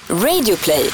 Radioplay.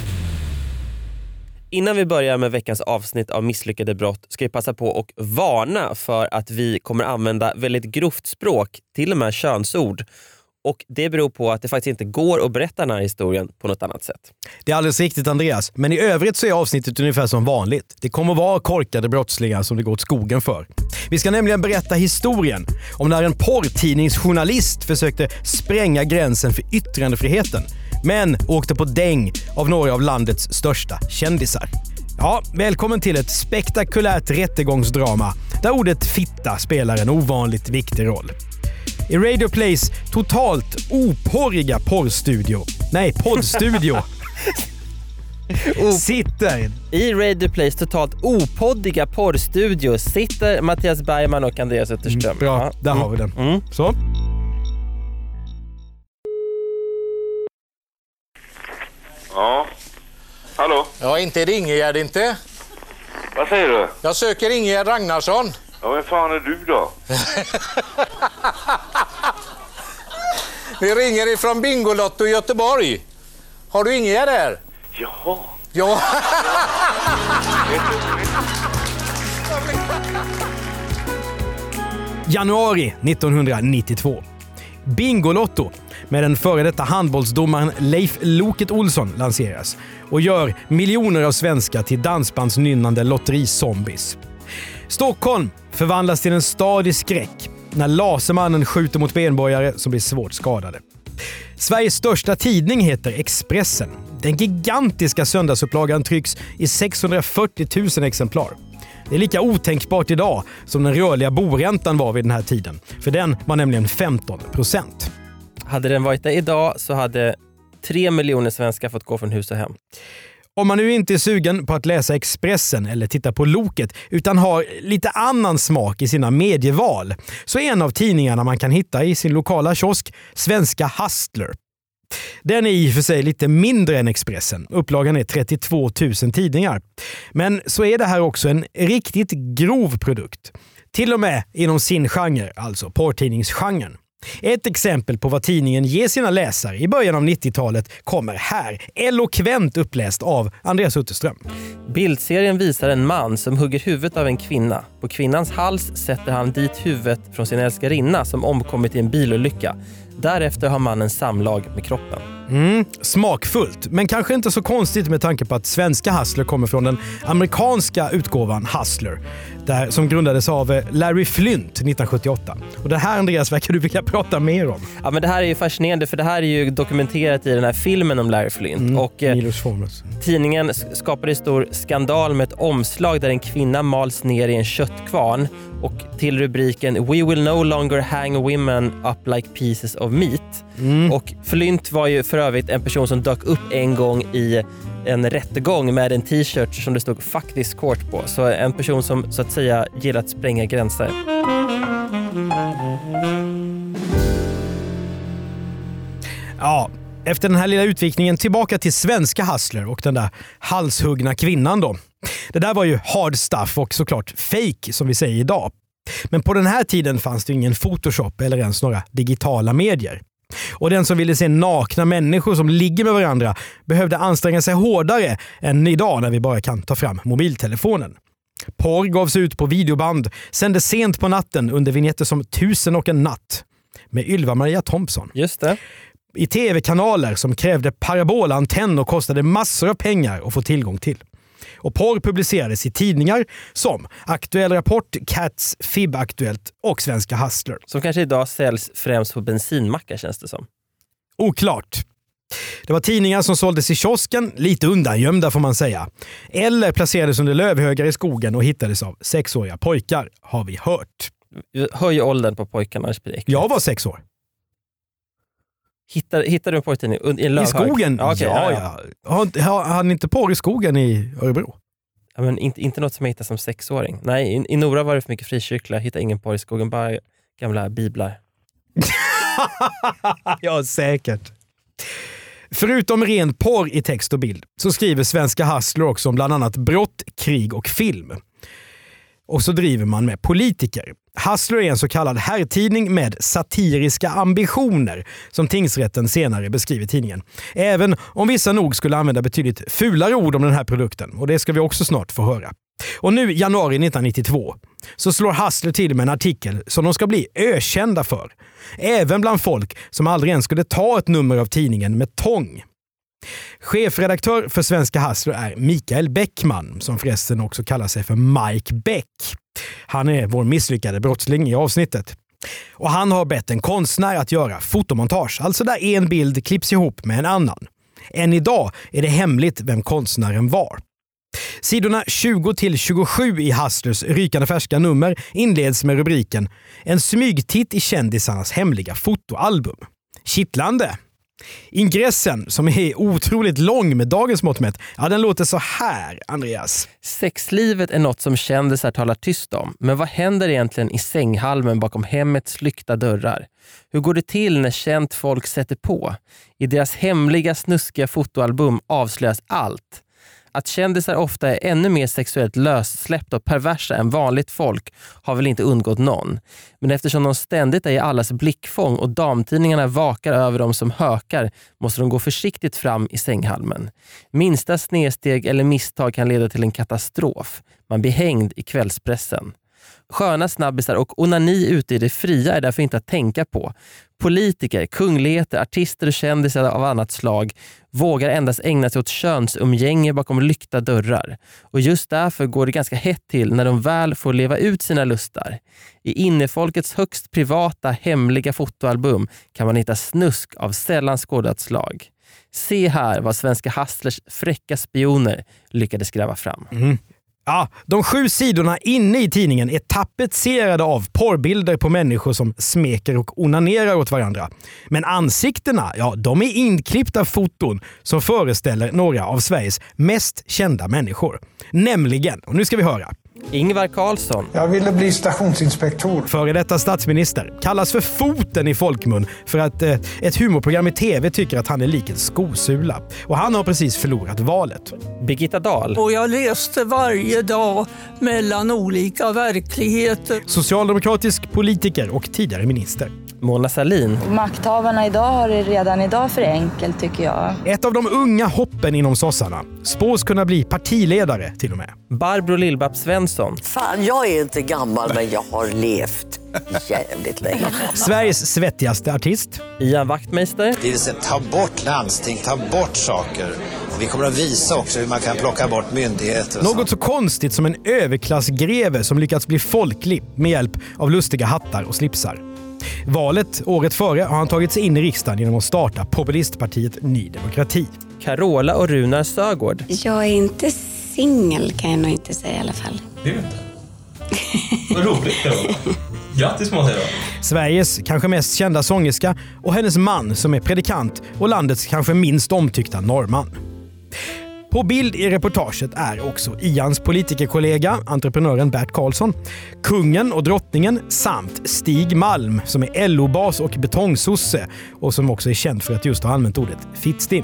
Innan vi börjar med veckans avsnitt av Misslyckade brott ska vi passa på och varna för att vi kommer använda väldigt grovt språk, till och med könsord. Och det beror på att det faktiskt inte går att berätta den här historien på något annat sätt. Det är alldeles riktigt, Andreas. Men i övrigt så är avsnittet ungefär som vanligt. Det kommer att vara korkade brottslingar som det går åt skogen för. Vi ska nämligen berätta historien om när en porrtidningsjournalist försökte spränga gränsen för yttrandefriheten, men åkte på däng av några av landets största kändisar. Ja, välkommen till ett spektakulärt rättegångsdrama där ordet fitta spelar en ovanligt viktig roll. I Radioplays totalt oporriga poddstudio sitter... I Radioplays totalt opoddiga porrstudio sitter Mattias Bergman och Andreas Utterström. Bra, där har vi den. Så. Ja. Hallå? Ja, inte det Ingegärd inte. Vad säger du? Jag söker Ingegärd Ragnarsson. Ja, vem fan är du då? Vi ringer ifrån Bingolotto i Göteborg. Har du Ingegärd där? Jaha. Ja. Januari 1992. Bingolotto med den före detta handbollsdomaren Leif Loket Olsson lanseras och gör miljoner av svenskar till dansbandsnynnande lotterizombies. Stockholm förvandlas till en stad i skräck när lasermannen skjuter mot benborgare som blir svårt skadade. Sveriges största tidning heter Expressen. Den gigantiska söndagsupplagan trycks i 640 000 exemplar. Det är lika otänkbart idag som den rörliga boräntan var vid den här tiden. För den var nämligen 15%. Hade den varit där idag så hade 3 miljoner svenskar fått gå från hus och hem. Om man nu inte är sugen på att läsa Expressen eller titta på Loket utan har lite annan smak i sina medieval, så är en av tidningarna man kan hitta i sin lokala kiosk Svenska Hustler. Den är i och för sig lite mindre än Expressen. Upplagan är 32 000 tidningar. Men så är det här också en riktigt grov produkt. Till och med inom sin genre, alltså porrtidningsgenren. Ett exempel på vad tidningen ger sina läsare i början av 90-talet kommer här, elokvent uppläst av Andreas Utterström. Bildserien visar en man som hugger huvudet av en kvinna. På kvinnans hals sätter han dit huvudet från sin älskarinna som omkommit i en bilolycka. Därefter har mannen samlag med kroppen. Smakfullt, men kanske inte så konstigt med tanke på att Svenska Hustler kommer från den amerikanska utgåvan Hustler, som grundades av Larry Flynt 1978. Och det här, Andreas, verkar du vilja prata mer om. Ja, men det här är ju fascinerande för det här är ju dokumenterat i den här filmen om Larry Flynt. Och tidningen skapade stor skandal med ett omslag där en kvinna mals ner i en köttkvarn och till rubriken "We will no longer hang women up like pieces of meat". Och Flynt var ju för övrigt en person som dök upp en gång i en rättegång med en t-shirt som det stod "Fuck this court" på. Så en person som så att säga gillar att spränga gränser. Ja, efter den här lilla utvikningen tillbaka till Svenska Hustler och den där halshuggna kvinnan då. Det där var ju hard stuff och såklart fake som vi säger idag. Men på den här tiden fanns det ingen Photoshop eller ens några digitala medier. Och den som ville se nakna människor som ligger med varandra behövde anstränga sig hårdare än idag när vi bara kan ta fram mobiltelefonen. Porr gavs ut på videoband, sändes sent på natten under vignetter som 1000 och en natt med Ylva Maria Thompson. Just det. I tv-kanaler som krävde parabolantenn och kostade massor av pengar att få tillgång till. Och porr publicerades i tidningar som Aktuell Rapport, Cats, FIB-Aktuellt och Svenska Hustler. Som kanske idag säljs främst på bensinmackar, känns det som. Oklart. Det var tidningar som såldes i kiosken, lite undangömda får man säga. Eller placerades under lövhögar i skogen och hittades av 6-åriga pojkar, har vi hört. Höj åldern på pojkarna. Jag var 6 år. Hittar du en porrtidning i en lövhög? I skogen? Ja, okay, ja. Har han inte porr i skogen i Örebro? Ja, men inte något som jag hittade som 6-åring. Nej, i Nora var det för mycket frikyrkla. Jag hittade ingen porr i skogen, bara gamla biblar. Ja, säkert. Förutom ren porr i text och bild så skriver Svenska Hustler också om bland annat brott, krig och film. Och så driver man med politiker. Hustler är en så kallad herrtidning med satiriska ambitioner, som tingsrätten senare beskriver tidningen. Även om vissa nog skulle använda betydligt fulare ord om den här produkten, och det ska vi också snart få höra. Och nu, januari 1992, så slår Hustler till med en artikel som de ska bli ökända för. Även bland folk som aldrig ens skulle ta ett nummer av tidningen med tång. Chefredaktör för Svenska Hustler är Mikael Bäckman, som förresten också kallar sig för Mike Beck. Han är vår misslyckade brottsling i avsnittet. Och han har bett en konstnär att göra fotomontage, alltså där en bild klipps ihop med en annan. Än idag är det hemligt vem konstnären var. Sidorna 20-27 i Hustlers rykande färska nummer inleds med rubriken "En smygtitt i kändisarnas hemliga fotoalbum". Kittlande! Ingressen, som är otroligt lång med dagens mått mätt, den låter så här, Andreas. Sexlivet är något som kändisar talar tyst om. Men vad händer egentligen i sänghalmen bakom hemmets lyckta dörrar? Hur går det till när känt folk sätter på? I deras hemliga snuskiga fotoalbum avslöjas allt. Att kändisar ofta är ännu mer sexuellt lössläppta och perversa än vanligt folk har väl inte undgått någon. Men eftersom de ständigt är i allas blickfång och damtidningarna vakar över dem som hökar, måste de gå försiktigt fram i sänghalmen. Minsta snedsteg eller misstag kan leda till en katastrof. Man blir hängd i kvällspressen. Sköna snabbisar och onani ute i det fria är därför inte att tänka på. Politiker, kungligheter, artister och kändisar av annat slag vågar endast ägna sig åt könsumgänge bakom lyckta dörrar. Och just därför går det ganska hett till när de väl får leva ut sina lustar. I innefolkets högst privata, hemliga fotoalbum kan man hitta snusk av sällan skådat slag. Se här vad Svenska Hustlers fräcka spioner lyckades gräva fram. Ja, de 7 sidorna inne i tidningen är tapetserade av porrbilder på människor som smeker och onanerar åt varandra. Men ansiktena, de är inklippta foton som föreställer några av Sveriges mest kända människor. Nämligen, och nu ska vi höra. Ingvar Carlsson. Jag ville bli stationsinspektor. Före detta statsminister kallas för foten i folkmun för att ett humorprogram i tv tycker att han är lik en skosula. Och han har precis förlorat valet. Birgitta Dahl. Och jag reste varje dag mellan olika verkligheter. Socialdemokratisk politiker och tidigare minister. Mona Sahlin. Makthavarna idag har det redan idag för enkelt, tycker jag. Ett av de unga hoppen inom sossarna. Spås kunna bli partiledare till och med. Barbro Lill-Babs Svensson. Fan, jag är inte gammal, men jag har levt jävligt länge. Sveriges svettigaste artist. Ian Wachtmeister. Det vill säga, ta bort landsting, ta bort saker. Vi kommer att visa också hur man kan plocka bort myndigheter. Något så konstigt som en överklassgreve som lyckats bli folklig med hjälp av lustiga hattar och slipsar. Valet året före har han tagit sig in i riksdagen genom att starta populistpartiet Ny Demokrati. Carola och Runar Sögaard. Jag är inte singel, kan jag nog inte säga i alla fall. Det är inte. Vad roligt det var. Grattis måste jag. Sveriges kanske mest kända sångerska och hennes man som är predikant och landets kanske minst omtyckta norrman. På bild i reportaget är också Ians politikerkollega, entreprenören Bert Karlsson, kungen och drottningen samt Stig Malm som är LO-bas och betongsosse och som också är känd för att just ha använt ordet fittstim.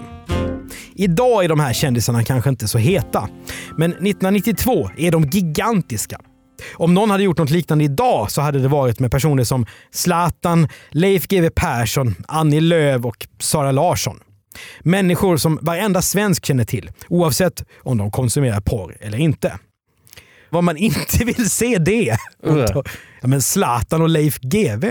Idag är de här kändisarna kanske inte så heta, men 1992 är de gigantiska. Om någon hade gjort något liknande idag så hade det varit med personer som Zlatan, Leif GW Persson, Annie Lööf och Sara Larsson. Människor som varenda svensk känner till, oavsett om de konsumerar porr eller inte. Vad man inte vill se det. Men Zlatan och Leif GW.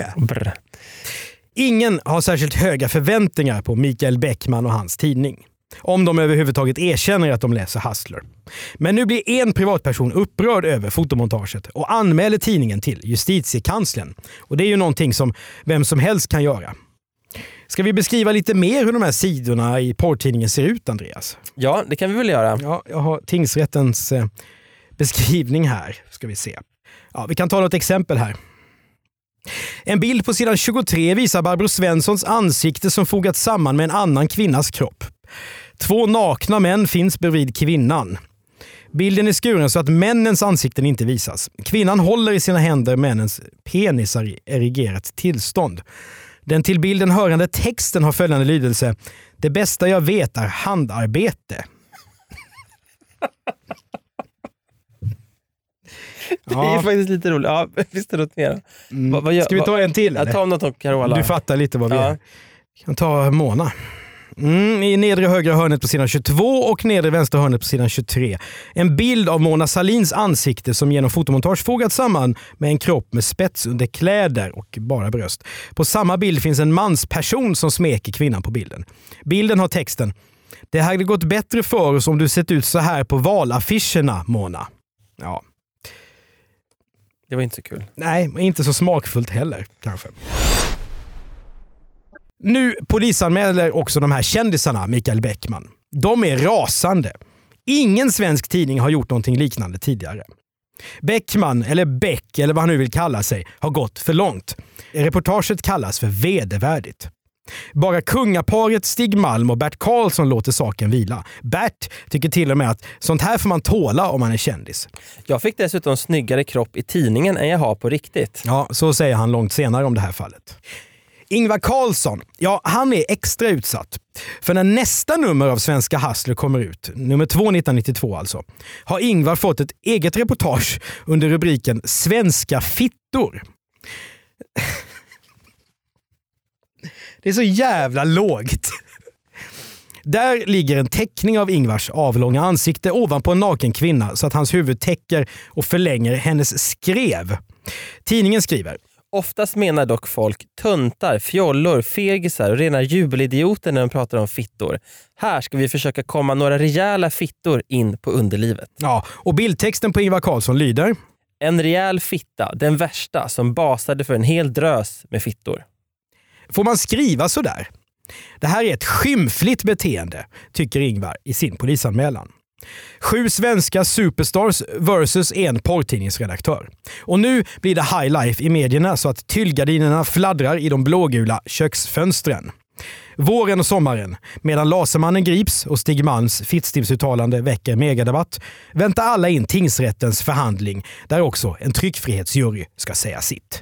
Ingen har särskilt höga förväntningar på Mikael Bäckman och hans tidning. Om de överhuvudtaget erkänner att de läser Hustler. Men nu blir en privatperson upprörd över fotomontaget och anmäler tidningen till justitiekanslern. Och det är ju någonting som vem som helst kan göra. Ska vi beskriva lite mer hur de här sidorna i porrtidningen ser ut, Andreas? Ja, det kan vi väl göra. Ja, jag har tingsrättens beskrivning här. Ska vi se. Ja, vi kan ta något exempel här. En bild på sidan 23 visar Barbro Svenssons ansikte som fogats samman med en annan kvinnas kropp. 2 nakna män finns bredvid kvinnan. Bilden är skuren så att männens ansikten inte visas. Kvinnan håller i sina händer männens penisar i erigerat tillstånd. Den till bilden hörande texten har följande lydelse: det bästa jag vet är handarbete. Det är faktiskt lite roligt. Ja, visst är det något mer. Ska vi ta en till? Jag tar något om Carola. Du fattar lite vad vi är. Jag kan ta Mona. I nedre högra hörnet på sidan 22 och nedre vänstra hörnet på sidan 23. En bild av Mona Sahlins ansikte som genom fotomontage fogats samman med en kropp med spets under kläder och bara bröst. På samma bild finns en mansperson som smeker kvinnan på bilden. Bilden har texten: "Det hade gått bättre för oss om du sett ut så här på valaffischerna, Mona." Ja. Det var inte så kul. Nej, inte så smakfullt heller kanske. Nu polisanmäler också de här kändisarna Mikael Bäckman. De är rasande. Ingen svensk tidning har gjort någonting liknande tidigare. Bäckman, eller Beck, eller vad han nu vill kalla sig, har gått för långt. Reportaget kallas för vedervärdigt. Bara kungaparet Stig Malm och Bert Karlsson låter saken vila. Bert tycker till och med att sånt här får man tåla om man är kändis. Jag fick dessutom snyggare kropp i tidningen än jag har på riktigt. Ja, så säger han långt senare om det här fallet. Ingvar Carlsson, ja, han är extra utsatt. För när nästa nummer av Svenska Hustler kommer ut, nummer 2 1992 alltså, har Ingvar fått ett eget reportage under rubriken Svenska fittor. Det är så jävla lågt. Där ligger en teckning av Ingvars avlånga ansikte ovanpå en naken kvinna så att hans huvud täcker och förlänger hennes skrev. Tidningen skriver: "Oftast menar dock folk töntar, fjollor, fegisar och rena jubelidioter när de pratar om fittor. Här ska vi försöka komma några rejäla fittor in på underlivet." Ja, och bildtexten på Ingvar Carlsson lyder: "En rejäl fitta, den värsta som basade för en hel drös med fittor." Får man skriva så där? Det här är ett skymfligt beteende, tycker Ingvar i sin polisanmälan. 7 svenska superstars versus en porrtidningsredaktör. Och nu blir det high life i medierna så att tyllgardinerna fladdrar i de blågula köksfönstren. Våren och sommaren, medan Lasermannen grips och Stig Malms fittstimsuttalande väcker megadebatt, väntar alla in tingsrättens förhandling där också en tryckfrihetsjury ska säga sitt.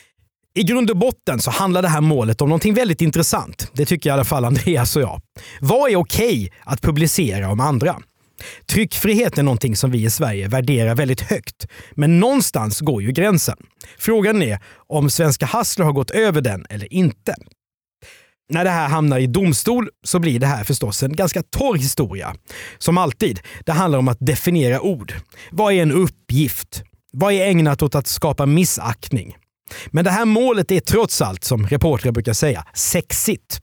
I grund och botten så handlar det här målet om någonting väldigt intressant. Det tycker i alla fall Andreas och jag. Vad är okej att publicera om andra? Tryckfrihet är någonting som vi i Sverige värderar väldigt högt. Men någonstans går ju gränsen. Frågan är om Svenska Hustler har gått över den eller inte. När det här hamnar i domstol så blir det här förstås en ganska torr historia. Som alltid, det handlar om att definiera ord. Vad är en uppgift? Vad är ägnat åt att skapa missaktning? Men det här målet är trots allt, som reportrar brukar säga, sexigt.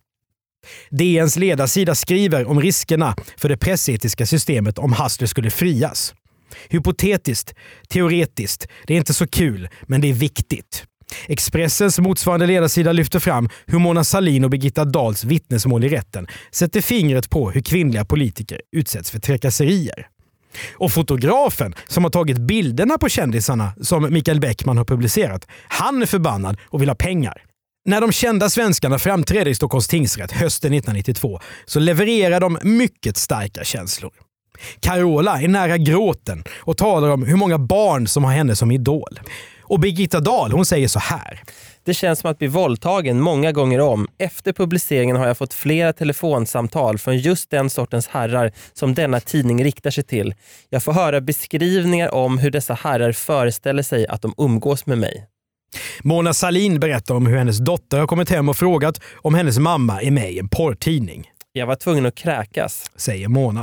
DNs ledarsida skriver om riskerna för det pressetiska systemet om Hustler skulle frias. Hypotetiskt, teoretiskt, det är inte så kul, men det är viktigt. Expressens motsvarande ledarsida lyfter fram hur Mona Sahlin och Birgitta Dahls vittnesmål i rätten sätter fingret på hur kvinnliga politiker utsätts för trakasserier. Och fotografen som har tagit bilderna på kändisarna som Mikael Bäckman har publicerat, han är förbannad och vill ha pengar. När de kända svenskarna framträder i Stockholms tingsrätt hösten 1992 så levererar de mycket starka känslor. Carola är nära gråten och talar om hur många barn som har henne som idol. Och Birgitta Dahl, hon säger så här: "Det känns som att bli våldtagen många gånger om. Efter publiceringen har jag fått flera telefonsamtal från just den sortens herrar som denna tidning riktar sig till. Jag får höra beskrivningar om hur dessa herrar föreställer sig att de umgås med mig." Mona Sahlin berättar om hur hennes dotter har kommit hem och frågat om hennes mamma är med i en porrtidning. "Jag var tvungen att kräkas", säger Mona.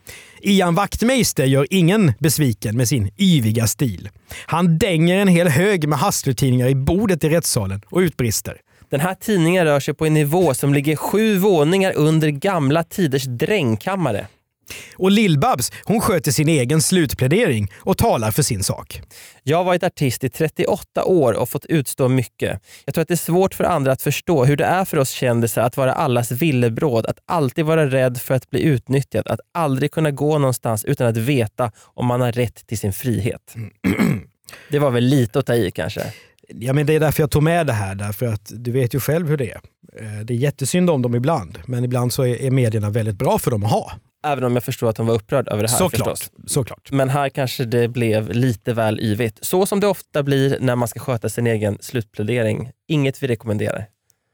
Ian Wachtmeister gör ingen besviken med sin yviga stil. Han dänger en hel hög med Hustler-tidningar i bordet i rättssalen och utbrister: "Den här tidningen rör sig på en nivå som ligger 7 våningar under gamla tiders drängkammare." Och Lill-Babs, hon sköter sin egen slutplädering och talar för sin sak. "Jag har varit artist i 38 år och fått utstå mycket. Jag tror att det är svårt för andra att förstå hur det är för oss kändisar att vara allas villebråd, att alltid vara rädd för att bli utnyttjad, att aldrig kunna gå någonstans utan att veta om man har rätt till sin frihet." Det var väl lite att ta i kanske? Ja, men det är därför jag tog med det här, därför att du vet ju själv hur det är. Det är jättesynd om dem ibland, men ibland så är medierna väldigt bra för dem att ha. Även om jag förstår att de var upprörd över det här förstås. Såklart. Men här kanske det blev lite väl yvigt. Så som det ofta blir när man ska sköta sin egen slutplädering. Inget vi rekommenderar.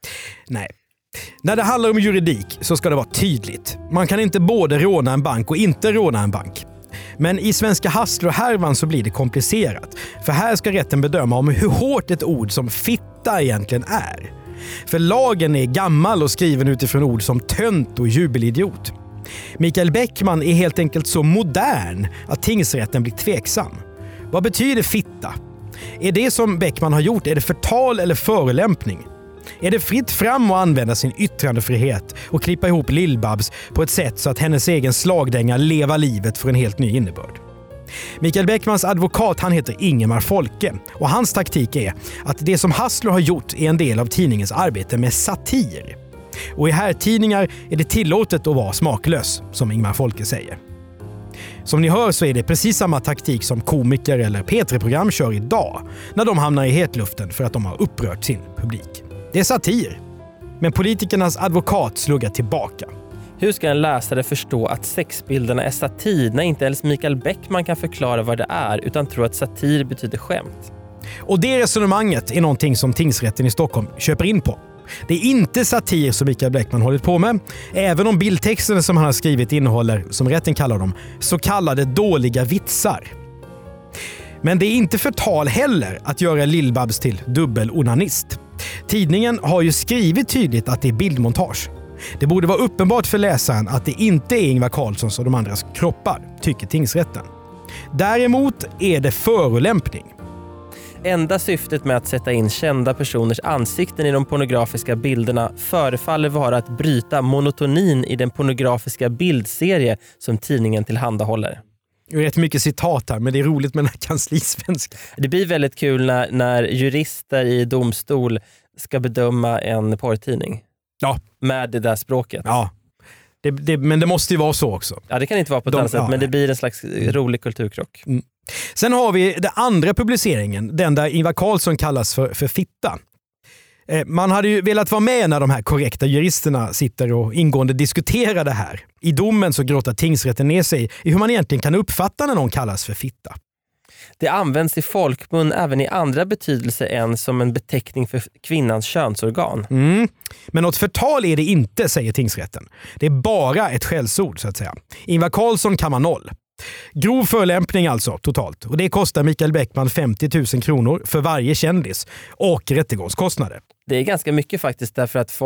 Nej. När det handlar om juridik så ska det vara tydligt. Man kan inte både råna en bank och inte råna en bank. Men i svenska Hassler-härvan så blir det komplicerat. För här ska rätten bedöma om hur hårt ett ord som fitta egentligen är. För lagen är gammal och skriven utifrån ord som tönt och jubelidiot. Mikael Bäckman är helt enkelt så modern att tingsrätten blir tveksam. Vad betyder fitta? Är det som Bäckman har gjort, är det förtal eller förolämpning? Är det fritt fram att använda sin yttrandefrihet och klippa ihop Lill-Babs på ett sätt så att hennes egen slagdänga lever livet för en helt ny innebörd? Mikael Bäckmans advokat, han heter Ingemar Folke, och hans taktik är att det som Hassler har gjort är en del av tidningens arbete med satir. Och i här tidningar är det tillåtet att vara smaklös, som Ingemar Folke säger. Som ni hör så är det precis samma taktik som komiker eller P3-program kör idag när de hamnar i hetluften för att de har upprört sin publik. Det är satir. Men politikernas advokat sluggar tillbaka. Hur ska en läsare förstå att sexbilderna är satir när inte ens Mikael Bäckman kan förklara vad det är utan tror att satir betyder skämt? Och det resonemanget är någonting som tingsrätten i Stockholm köper in på. Det är inte satir som Mikael Bäckman hållit på med, även om bildtexterna som han har skrivit innehåller, som rätten kallar dem, så kallade dåliga vitsar. Men det är inte förtal heller att göra Lill-Babs till dubbelonanist. Tidningen har ju skrivit tydligt att det är bildmontage. Det borde vara uppenbart för läsaren att det inte är Ingvar Carlssons och de andras kroppar, tycker tingsrätten. Däremot är det förolämpning. Enda syftet med att sätta in kända personers ansikten i de pornografiska bilderna förefaller vara att bryta monotonin i den pornografiska bildserie som tidningen tillhandahåller. Det är rätt mycket citat här, men det är roligt med den här kanslisvenska. Det blir väldigt kul när jurister i domstol ska bedöma en porrtidning. Ja. Med det där språket. Ja. Men det måste ju vara så också. Ja, det kan inte vara på ett annat sätt, men det blir en slags rolig kulturkrock. Mm. Sen har vi den andra publiceringen, den där Ingvar Carlsson kallas för fitta. Man hade ju velat vara med när de här korrekta juristerna sitter och ingående diskuterar det här. I domen så grottar tingsrätten ner sig i hur man egentligen kan uppfatta när någon kallas för fitta. Det används i folkmun även i andra betydelser än som en beteckning för kvinnans könsorgan. Men något förtal är det inte, säger tingsrätten. Det är bara ett skällsord så att säga. Ingvar Carlsson kan man 0. Grov förolämpning alltså totalt. Och det kostar Mikael Bäckman 50 000 kronor för varje kändis och rättegångskostnader. Det är ganska mycket faktiskt därför att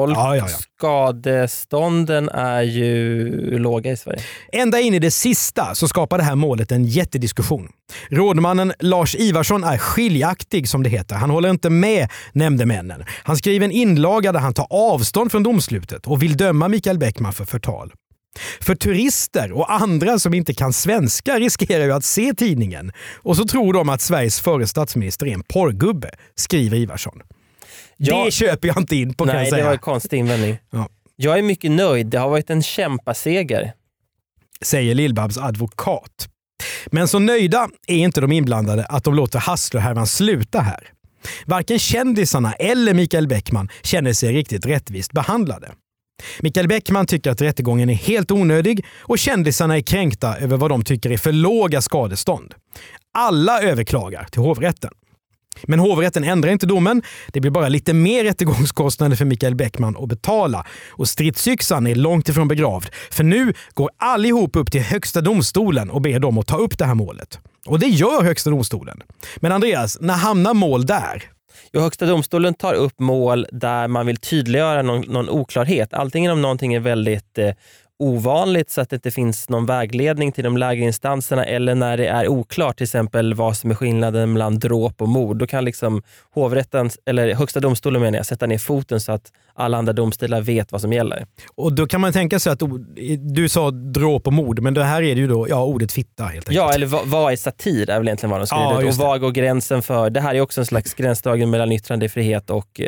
skadestånden är ju låga i Sverige. Ända in i det sista så skapar det här målet en jättediskussion. Rådmannen Lars Ivarsson är skiljaktig som det heter. Han håller inte med nämndemännen. Han skriver en inlaga där han tar avstånd från domslutet och vill döma Mikael Bäckman för förtal. För turister och andra som inte kan svenska riskerar ju att se tidningen. Och så tror de att Sveriges förre statsminister är en porrgubbe, skriver Ivarsson. Det köper jag inte in på, kan jag säga. Nej, det var en konstig invändning. Ja. Jag är mycket nöjd. Det har varit en kämpaseger, säger Lill-Babs advokat. Men så nöjda är inte de inblandade att de låter Hassler-härvan sluta här. Varken kändisarna eller Mikael Bäckman känner sig riktigt rättvist behandlade. Mikael Bäckman tycker att rättegången är helt onödig och kändisarna är kränkta över vad de tycker är för låga skadestånd. Alla överklagar till hovrätten. Men hovrätten ändrar inte domen. Det blir bara lite mer rättegångskostnader för Mikael Bäckman att betala. Och stridsyxan är långt ifrån begravd. För nu går allihop upp till Högsta domstolen och ber dem att ta upp det här målet. Och det gör Högsta domstolen. Men Andreas, när hamnar mål där? Jo, Högsta domstolen tar upp mål där man vill tydliggöra någon oklarhet. Antingen om någonting är väldigt ovanligt så att det inte finns någon vägledning till de lägre instanserna, eller när det är oklart till exempel vad som är skillnaden mellan dråp och mord. Då kan liksom hovrätten, eller Högsta domstolen menar jag, sätta ner foten så att alla andra domstolar vet vad som gäller. Och då kan man tänka sig att du sa dråp och mord, men det här är det ju då ordet fitta helt enkelt. Ja, eller vad är satir är väl egentligen vad de skriver. Och vad går gränsen för? Det här är också en slags gränsdragning mellan yttrandefrihet och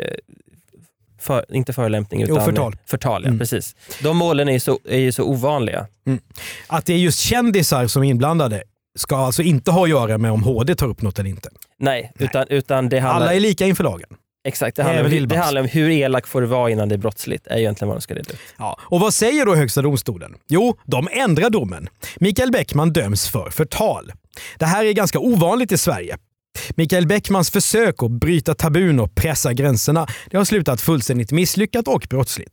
inte förolämpning utan förtal. Ja, precis. De målen är ju så ovanliga. Att det är just kändisar som är inblandade ska alltså inte ha att göra med om HD tar upp något eller inte. Nej. Utan det handlar... Alla är lika inför lagen. Exakt, det handlar om hur elak får det vara innan det är brottsligt, är egentligen vad de ska reda ut. Ja, och vad säger då Högsta domstolen? Jo, de ändrar domen. Mikael Bäckman döms för förtal. Det här är ganska ovanligt i Sverige. Mikael Bäckmans försök att bryta tabun och pressa gränserna, det har slutat fullständigt misslyckat och brottsligt.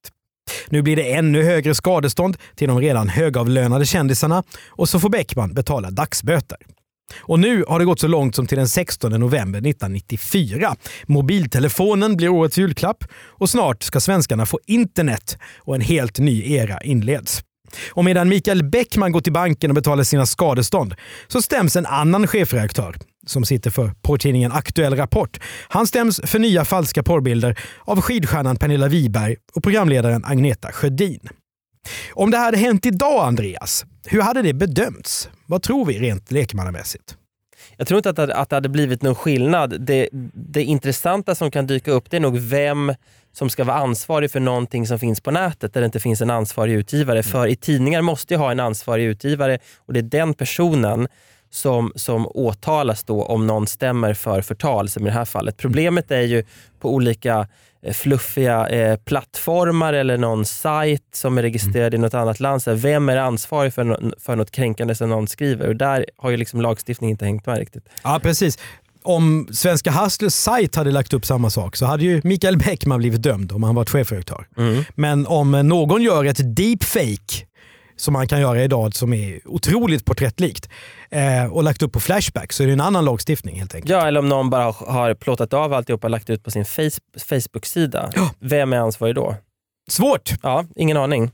Nu blir det ännu högre skadestånd till de redan högavlönade kändisarna och så får Bäckman betala dagsböter. Och nu har det gått så långt som till den 16 november 1994. Mobiltelefonen blir årets julklapp och snart ska svenskarna få internet och en helt ny era inleds. Och medan Mikael Bäckman går till banken och betalar sina skadestånd så stäms en annan chefredaktör som sitter för porrtidningen Aktuell Rapport. Han stäms för nya falska porrbilder av skidstjärnan Pernilla Wiberg och programledaren Agneta Sjödin. Om det hade hänt idag, Andreas, hur hade det bedömts? Vad tror vi rent lekmannamässigt? Jag tror inte att det hade blivit någon skillnad. Det intressanta som kan dyka upp, det är nog vem som ska vara ansvarig för någonting som finns på nätet där det inte finns en ansvarig utgivare. För i tidningar måste ju ha en ansvarig utgivare och det är den personen som åtalas då om någon stämmer för förtal, som i det här fallet. Problemet är ju på olika fluffiga plattformar eller någon sajt som är registrerad i något annat land. Så vem är ansvarig för något kränkande som någon skriver? Och där har ju liksom lagstiftningen inte hängt med riktigt. Ja, precis. Om Svenska Hustlers sajt hade lagt upp samma sak så hade ju Mikael Bäckman blivit dömd om han varit chefredaktör. Men om någon gör ett deepfake som man kan göra idag som är otroligt porträttlikt och lagt upp på Flashback så är det en annan lagstiftning helt enkelt. Ja, eller om någon bara har plåtat av alltihop och lagt ut på sin Facebook-sida. Ja. Vem är ansvarig då? Svårt! Ja, ingen aning.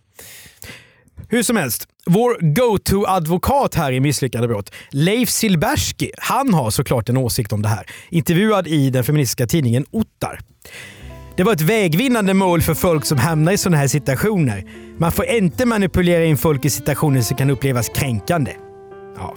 Hur som helst, vår go-to-advokat här i Misslyckade brott, Leif Silbersky, han har såklart en åsikt om det här. Intervjuad i den feministiska tidningen Ottar. Det var ett vägvinnande mål för folk som hamnar i sådana här situationer. Man får inte manipulera in folk i situationer som kan upplevas kränkande. Ja.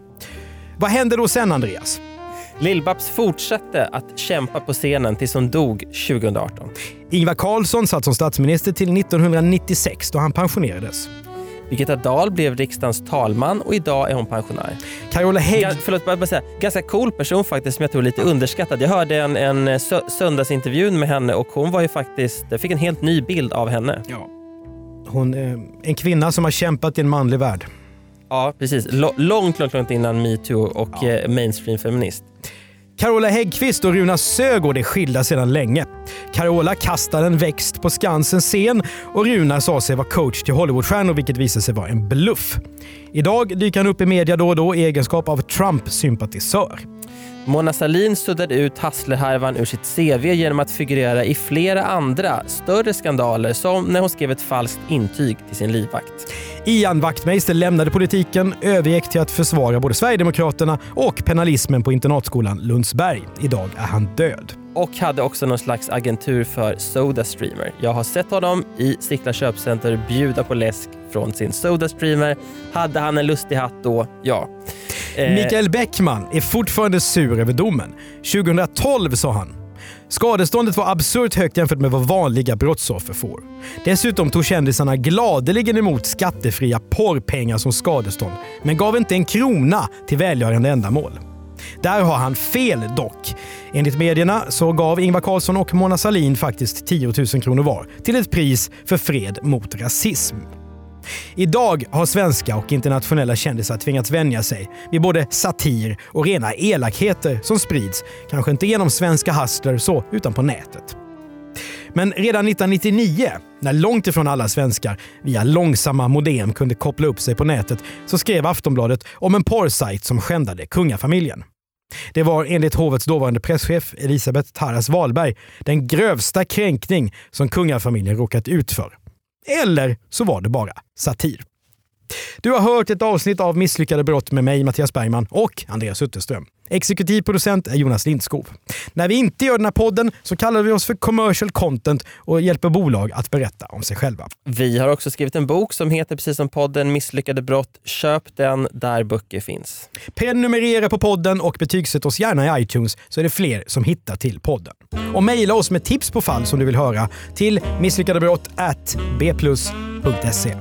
Vad hände då sen, Andreas? Lill-Babs fortsatte att kämpa på scenen tills hon dog 2018. Ingvar Carlsson satt som statsminister till 1996 då han pensionerades. Birgitta Dahl blev riksdagens talman och idag är hon pensionär. Carola Hägg... Ganska cool person faktiskt som jag tror är lite underskattad. Jag hörde en söndagsintervju med henne och hon var ju faktiskt... Jag fick en helt ny bild av henne. Ja. Hon är en kvinna som har kämpat i en manlig värld. Ja, precis. Långt innan MeToo och mainstream feminist. Carola Häggkvist och Runa Sögaard är skilda sedan länge. Carola kastade en växt på Skansens scen och Runa sa sig vara coach till Hollywoodstjärnor, vilket visade sig vara en bluff. Idag dyker han upp i media då och då i egenskap av Trump-sympatisör. Mona Sahlin suddade ut Hassler-härvan ur sitt CV genom att figurera i flera andra större skandaler, som när hon skrev ett falskt intyg till sin livvakt. Ian Wachtmeister lämnade politiken, övergick till att försvara både Sverigedemokraterna och penalismen på internatskolan Lundsberg. Idag är han död. Och hade också någon slags agentur för SodaStreamer. Jag har sett honom i Sickla köpcenter bjuda på läsk från sin SodaStreamer. Hade han en lustig hatt då? Ja. Mikael Bäckman är fortfarande sur över domen. 2012 sa han: skadeståndet var absurt högt jämfört med vad vanliga brottsoffer får. Dessutom tog kändisarna gladeligen emot skattefria porrpengar som skadestånd, men gav inte en krona till välgörande ändamål. Där har han fel dock. Enligt medierna så gav Ingvar Carlsson och Mona Sahlin faktiskt 10 000 kronor var till ett pris för fred mot rasism. Idag har svenska och internationella kändisar tvingats vänja sig vid både satir och rena elakheter som sprids, kanske inte genom Svenska Hustler så, utan på nätet. Men redan 1999, när långt ifrån alla svenskar via långsamma modem kunde koppla upp sig på nätet, så skrev Aftonbladet om en porrsajt som skändade kungafamiljen. Det var enligt hovets dåvarande presschef Elisabeth Tarras Wahlberg den grövsta kränkning som kungafamiljen råkat ut för. Eller så var det bara satir. Du har hört ett avsnitt av Misslyckade brott med mig, Mattias Bergman, och Andreas Utterström. Exekutiv producent är Jonas Lindskov. När vi inte gör den här podden så kallar vi oss för commercial content och hjälper bolag att berätta om sig själva. Vi har också skrivit en bok som heter precis som podden Misslyckade brott. Köp den där böcker finns. Prenumerera på podden och betygsätt oss gärna i iTunes så är det fler som hittar till podden. Och mejla oss med tips på fall som du vill höra till misslyckadebrott@bplus.se.